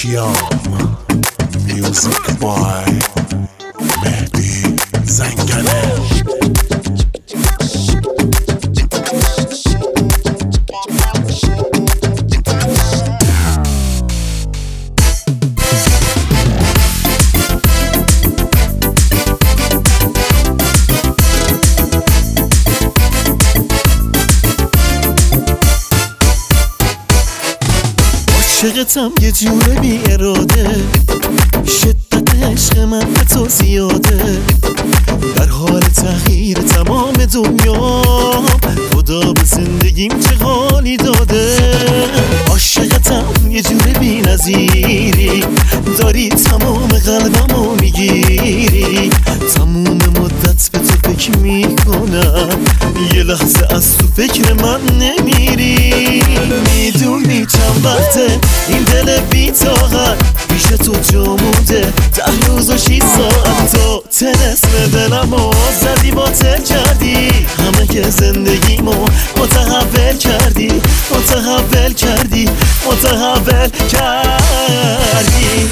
شیام میوزیک بای مهدی زنگنه. عاشقتم یه جوره بی اراده، شدت عشق من به تو زیاده، در حال تغییر تمام دنیا، خدا به زندگیم چه حالی داده. عاشقتم یه جوره بی نظیری، داری تمام قلبمو میگیری، تموم مدت به تو فکر میکنم، یه لحظه از تو فکر من نمیری. میدونی چند وقته این دل بی طاقت پیش تو جا مونده، 10 روز و 6 ساعت تو طلسم دلمو زدی باطل کردی، همه که زندگیمو متحول کردی، متحول کردی، متحول کردی.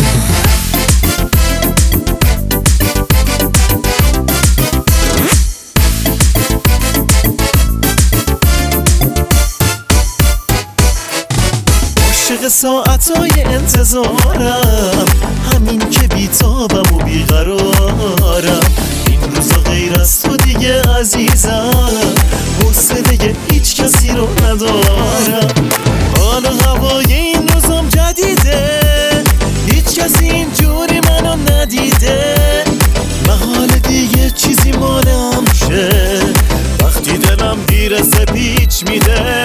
عاشق ساعتهای انتظارم، همین که بیتابم و بیقرارم، این روزا غیر از تو دیگه عزیزم حوصله هیچ کسی رو ندارم. حال هوای این روزم جدیده، هیچ کسی اینجوری منو ندیده، محال دیگه چیزی مالم شه، وقتی دلم گیرسه پیچ میده.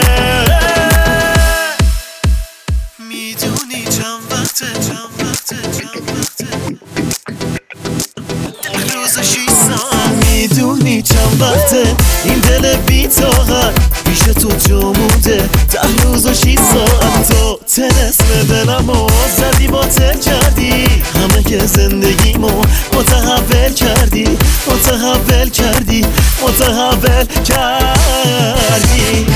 میدونی چند وقته 10 روز و 6 ساعت، میدونی چند وقته این دل بی طاقت پیش تو جا مونده، 10 روز و 6 ساعت تو طلسم دلمو زدی باطل کردی، همه که زندگیمو متحول کردی، متحول کردی، متحول کردی.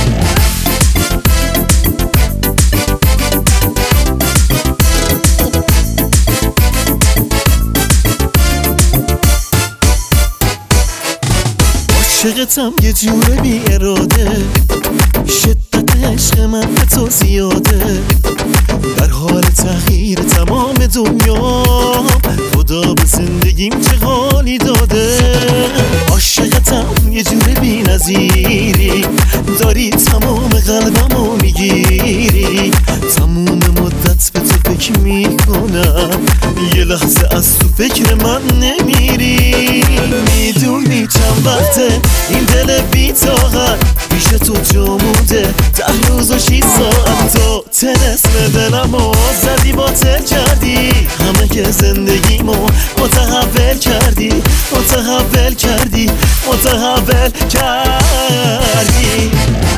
عاشقتم یه جوره بی اراده، شدت عشق من به تو زیاده، در حال تغییر تمام دنیا، خدا به زندگیم چه حالی داده. عاشقتم یه جوره بی نظیری، داری تمام قلبمو میگیری، تموم مدت به تو فکر میکنم، یه لحظه از تو فکر من نمیری. میدونی چند وقته این دل بی طاقت پیش تو جا مونده، 10 روز و 6 ساعت تو طلسم دلمو زدی باطل کردی، همه که زندگیمو متحول کردی، متحول کردی، متحول کردی.